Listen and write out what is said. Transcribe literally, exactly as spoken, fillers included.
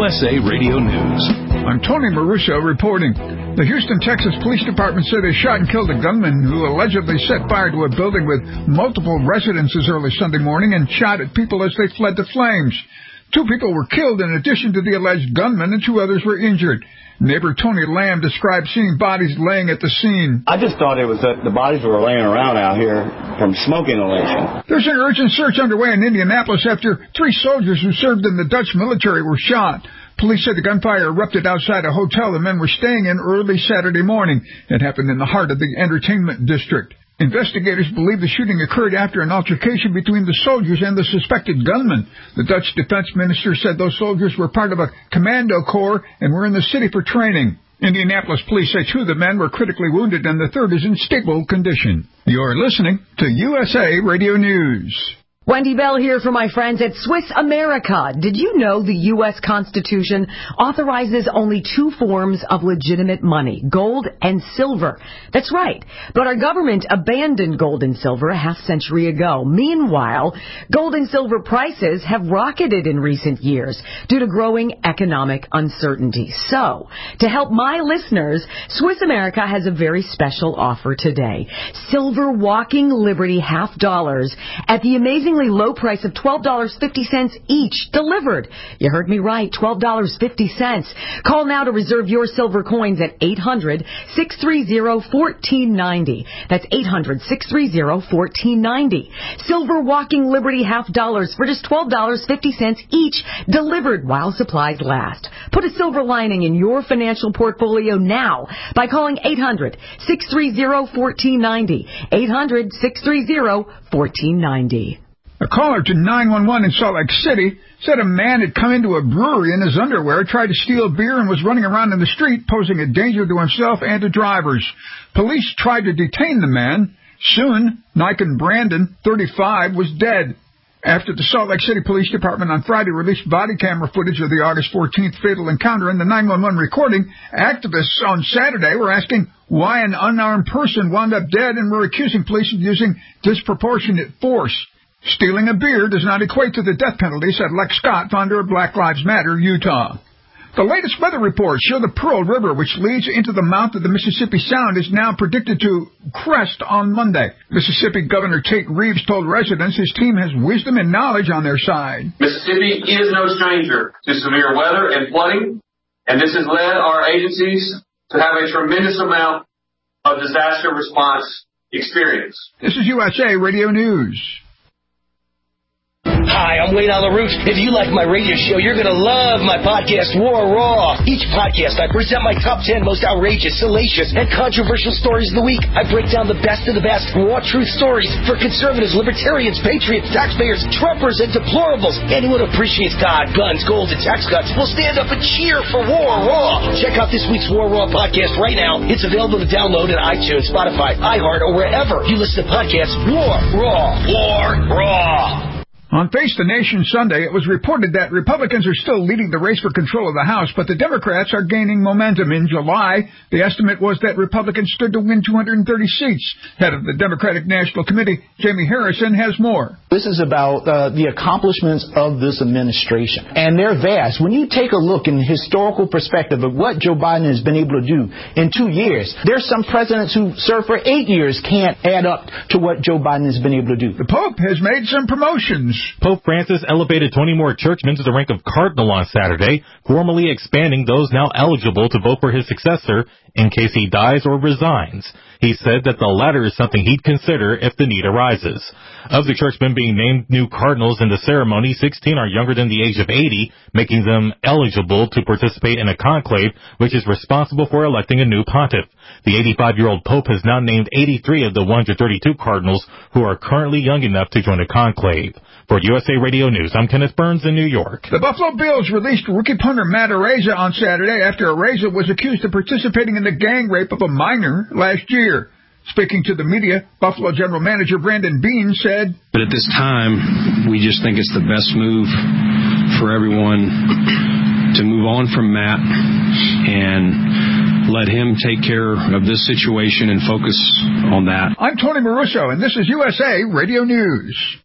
U S A Radio News. I'm Tony Maruso reporting. The Houston, Texas Police Department said they shot and killed a gunman who allegedly set fire to a building with multiple residences early Sunday morning and shot at people as they fled the flames. Two people were killed in addition to the alleged gunman, and two others were injured. Neighbor Tony Lamb described seeing bodies laying at the scene. I just thought it was that the bodies were laying around out here from smoke inhalation. There's an urgent search underway in Indianapolis after three soldiers who served in the Dutch military were shot. Police said the gunfire erupted outside a hotel the men were staying in early Saturday morning. It happened in the heart of the entertainment district. Investigators believe the shooting occurred after an altercation between the soldiers and the suspected gunman. The Dutch defense minister said those soldiers were part of a commando corps and were in the city for training. Indianapolis police say two of the men were critically wounded and the third is in stable condition. You're listening to U S A Radio News. Wendy Bell here for my friends at Swiss America. Did you know the U S Constitution authorizes only two forms of legitimate money, gold and silver? That's right. But our government abandoned gold and silver a half century ago. Meanwhile, gold and silver prices have rocketed in recent years due to growing economic uncertainty. So, to help my listeners, Swiss America has a very special offer today. Silver Walking Liberty half dollars at the amazing low price of twelve dollars and fifty cents each, delivered. You heard me right, twelve dollars and fifty cents. Call now to reserve your silver coins at eight hundred, six three zero, one four nine zero. That's eight hundred, six three zero, one four nine zero. Silver Walking Liberty half dollars for just twelve dollars and fifty cents each, delivered while supplies last. Put a silver lining in your financial portfolio now by calling eight hundred, six three zero, one four nine zero. eight hundred, six three zero, one four nine zero. A caller to nine one one in Salt Lake City said a man had come into a brewery in his underwear, tried to steal beer, and was running around in the street, posing a danger to himself and to drivers. Police tried to detain the man. Soon, Nikon Brandon, thirty-five, was dead. After the Salt Lake City Police Department on Friday released body camera footage of the August fourteenth fatal encounter in the nine one one recording, activists on Saturday were asking why an unarmed person wound up dead and were accusing police of using disproportionate force. Stealing a beer does not equate to the death penalty, said Lex Scott, founder of Black Lives Matter, Utah. The latest weather reports show the Pearl River, which leads into the mouth of the Mississippi Sound, is now predicted to crest on Monday. Mississippi Governor Tate Reeves told residents his team has wisdom and knowledge on their side. Mississippi is no stranger to severe weather and flooding, and this has led our agencies to have a tremendous amount of disaster response experience. This is U S A Radio News. Hi, I'm Wayne on the Roof. If you like my radio show, you're going to love my podcast, War Raw. Each podcast, I present my top ten most outrageous, salacious, and controversial stories of the week. I break down the best of the best raw truth stories for conservatives, libertarians, patriots, taxpayers, Trumpers, and deplorables. Anyone who appreciates God, guns, gold, and tax cuts will stand up and cheer for War Raw. Check out this week's War Raw podcast right now. It's available to download at iTunes, Spotify, iHeart, or wherever you listen to podcasts. War Raw. War Raw. On Face the Nation Sunday, it was reported that Republicans are still leading the race for control of the House, but the Democrats are gaining momentum. In July, the estimate was that Republicans stood to win two hundred thirty seats. Head of the Democratic National Committee, Jamie Harrison, has more. This is about uh, the accomplishments of this administration, and they're vast. When you take a look in the historical perspective of what Joe Biden has been able to do in two years, there's some presidents who served for eight years can't add up to what Joe Biden has been able to do. The Pope has made some promotions. Pope Francis elevated twenty more churchmen to the rank of cardinal on Saturday, formally expanding those now eligible to vote for his successor in case he dies or resigns. He said that the latter is something he'd consider if the need arises. Of the churchmen being named new cardinals in the ceremony, sixteen are younger than the age of eighty, making them eligible to participate in a conclave which is responsible for electing a new pontiff. The eighty-five-year-old Pope has now named eighty-three of the one hundred thirty-two cardinals who are currently young enough to join a conclave. For U S A Radio News, I'm Kenneth Burns in New York. The Buffalo Bills released rookie punter Matt Araiza on Saturday after Araiza was accused of participating in the gang rape of a minor last year. Speaking to the media, Buffalo General Manager Brandon Beane said, But at this time, we just think it's the best move for everyone to move on from Matt and let him take care of this situation and focus on that. I'm Tony Maruso, and this is U S A Radio News.